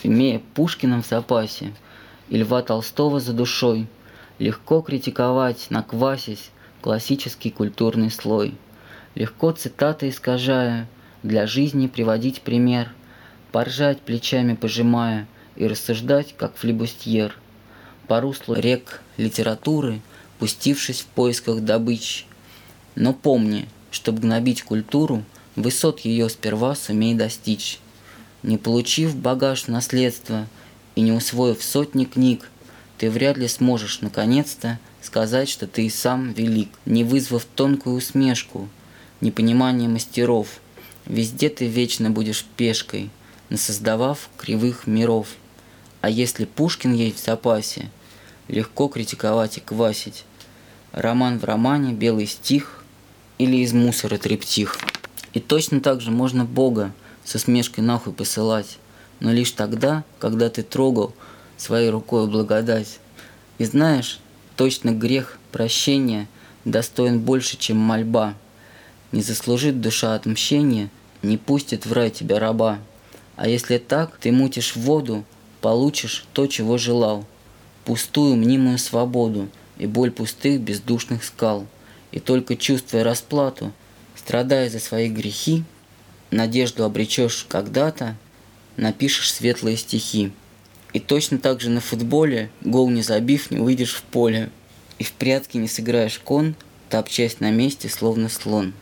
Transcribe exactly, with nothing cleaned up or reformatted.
Имея Пушкина в запасе и Льва Толстого за душой, легко критиковать, наквасить классический культурный слой. Легко цитаты искажая, для жизни приводить пример, поржать плечами пожимая и рассуждать, как флибустьер. По руслу рек литературы, пустившись в поисках добычи. Но помни, чтоб гнобить культуру, высот ее сперва сумей достичь. Не получив багаж наследства и не усвоив сотни книг, ты вряд ли сможешь наконец-то сказать, что ты и сам велик, не вызвав тонкую усмешку, непонимание мастеров. Везде ты вечно будешь пешкой, насоздавав кривых миров. А если Пушкин есть в запасе, легко критиковать и квасить. Роман в романе, белый стих или из мусора трептих. И точно так же можно Бога с усмешкой нахуй посылать, но лишь тогда, когда ты трогал своей рукой благодать. И знаешь, точно грех прощения достоин больше, чем мольба. Не заслужит душа отмщения, не пустит в рай тебя раба. А если так, ты мутишь воду, получишь то, чего желал. Пустую мнимую свободу и боль пустых бездушных скал. И только чувствуя расплату, страдая за свои грехи, надежду обречешь когда-то, напишешь светлые стихи. И точно так же на футболе, гол не забив, не выйдешь в поле. И в прятки не сыграешь кон, топчась на месте, словно слон.